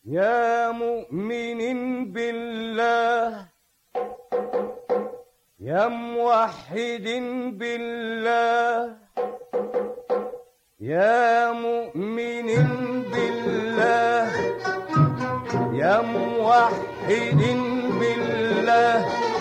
يا مؤمن بالله يا موحد بالله يا مؤمن بالله يا موحد بالله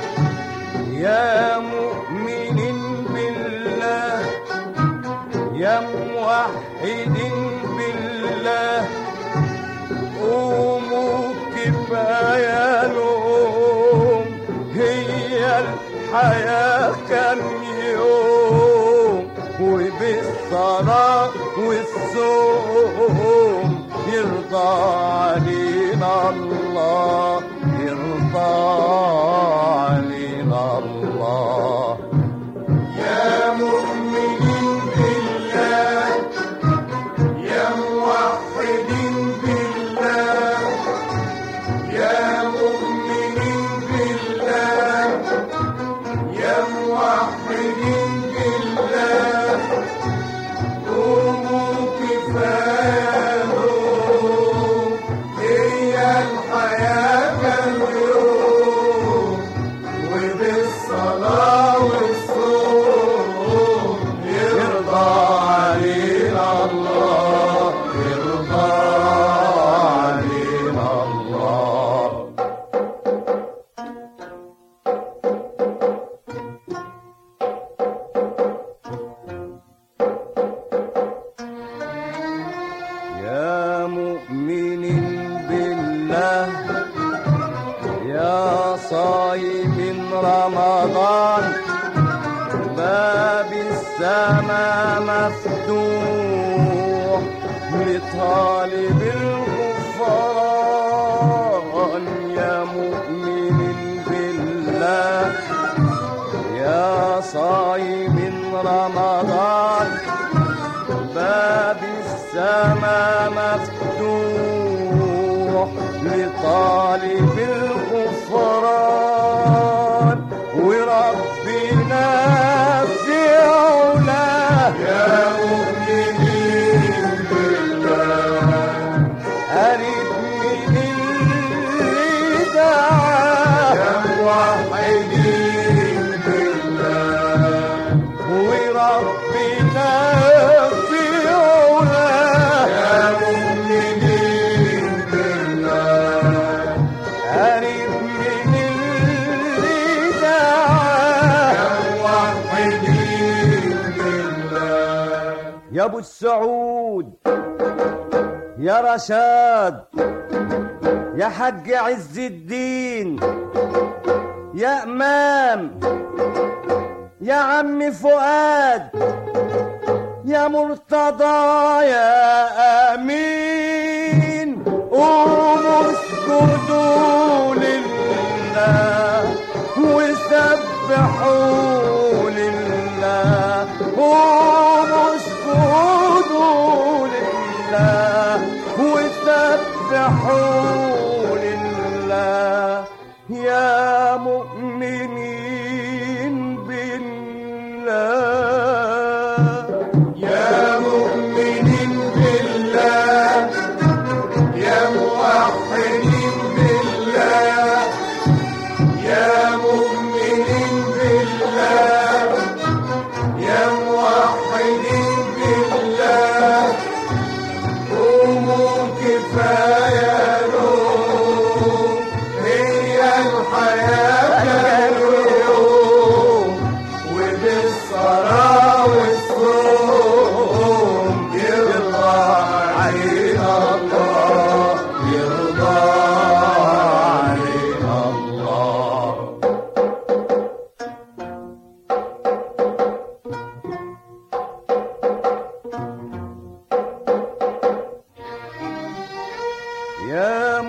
يا مؤمن بالله يا موحد بالله قوموا كفاية لوم هي الحياة كم يوم وبالصلاة والصوم يرضى علينا الله يرضى علينا الله يا مؤمنين بالله يا موحدين بالله يا مؤمنين بالله يا موحدين بالله قوموا كفاية هي الحياة كم يوم وبالصلاة والصوم يرضى علينا الله يرضى علينا الله يا مؤمن بالله يا صايم رمضان باب السماء مفتوح لطالب الغفران يا مؤمن بالله يا صايم رمضان باب السماء مفتوح لطالب الغفران وربنا في علاه يا مؤمنين بالله قريب من اللي دعاه يا موحدين بالله وربنا في علاه يا مؤمنين بالله قريب من اللي دعاه يا موحدين بالله يا ابو السعود يا رشاد يا حج عز الدين يا امام يا عم فؤاد يا مرتضى يا امين قوموا اسجدوا لله وسبحوا لله قوموا اسجدوا لله وسبحوا لله يا مؤمنين بالله يا مؤمنين بالله يا موحدين بالله يا مؤمنين بالله يا موحدين بالله قوموا كفاية نور هي الحياة اليوم وبالصلاة والصوم يرضى علينا الله يرضى علينا الله يا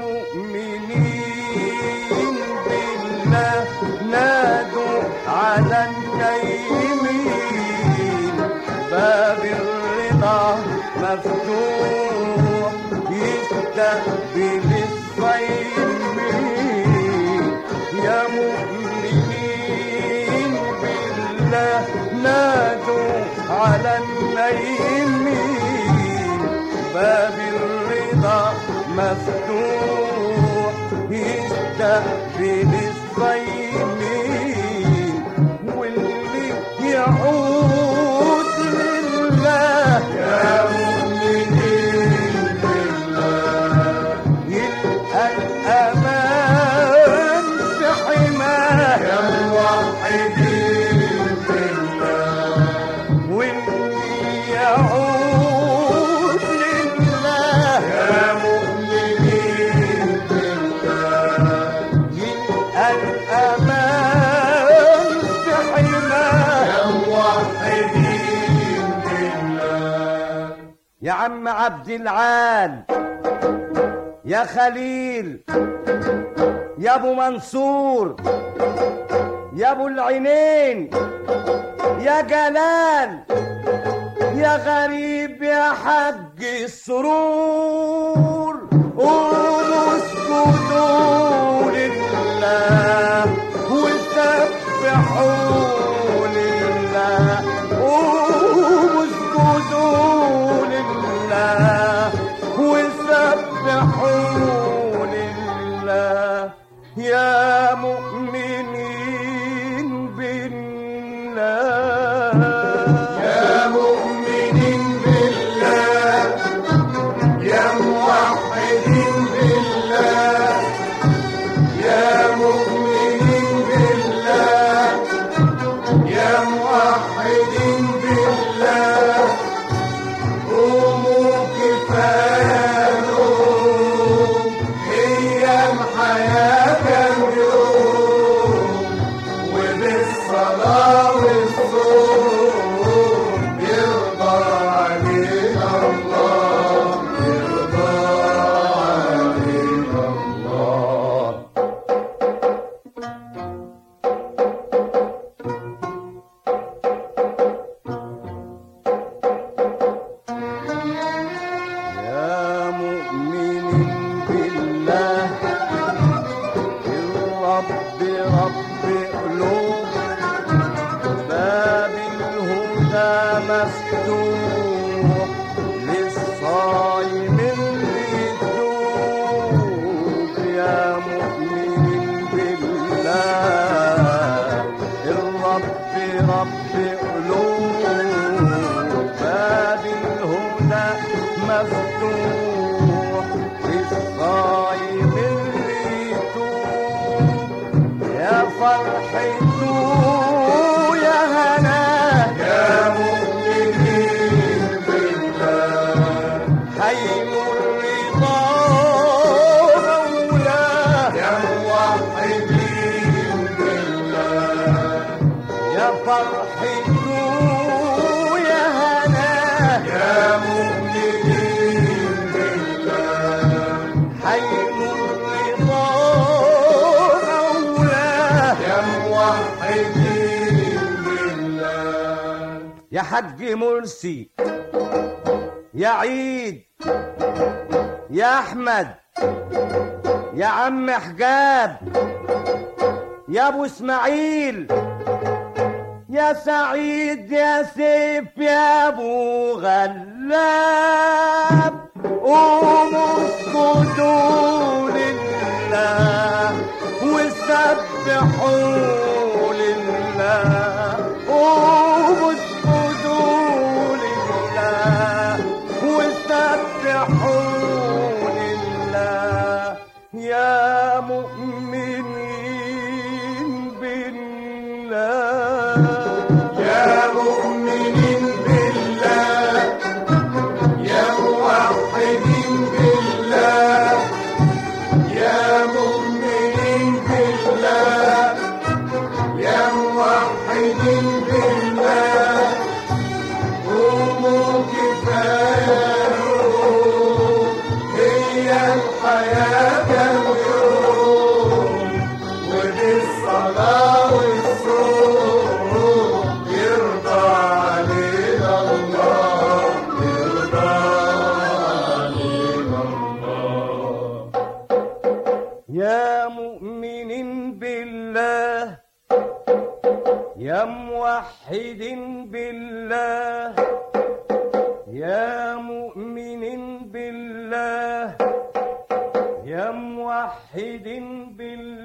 مؤمنين بالله نادوا على النايمين باب الرضا مفتوح يستقبل الصايمين يا مؤمنين بالله نادوا على النايمين باب الرضا مفتوح بين الصايمين واللي يعود لله يا مؤمنين بالله يلقى الأمان في حماه يا موحدين بالله واللي يعود لله يا مؤمنين بالله يلقى الأمان في حماه يا موحدين بالله يا عم عبد العال يا خليل يا ابو منصور يا ابو العينين يا جلال يا غريب يا حج السرور قوموا اسجدوا لله وسبحوا لله قوموا اسجدوا لله وسبحوا لله يا مؤمنين بالله يا مؤمنين بالله يا موحدين بالله يا مؤمنين بالله يا موحدين بالله قوموا كفاية نوم هي الحياة كم يوم وبالصلاة والصوم يرضى علينا الله يرضى علينا الله يا مؤمنين بالله الرب رب قلوب باب الهدى مفتوح للصايم اللي يتوب يا مؤمنين بالله الرب رب قلوب باب الهدى مفتوح للصايم اللي يتوب يا فرحته يا هناه يا مؤمنين بالله حيم الرضا مولاه يا موحدين بالله يا فرحته يا هناه يا مؤمنين بالله حيم الرضا مولاه يا موحدين بالله يا حج مرسي يا عيد يا احمد يا عم حجاب يا ابو اسماعيل يا سعيد يا سيف يا ابو غلاب قوموا اسجدوا لله وسبحوا لله قوموا اسجدوا لله وسبحوا لله يا مؤمنين بالله يا مؤمنين بالله يا موحدين بالله يا مؤمنين بالله يا موحدين بالله قوموا كفاية نوم هي الحياة كم يوم وبالصلاة والصوم يرضى علينا الله يرضى علينا الله يا مؤمنين بالله يا موحدين بالله يا مؤمنين بالله يا موحدين بالله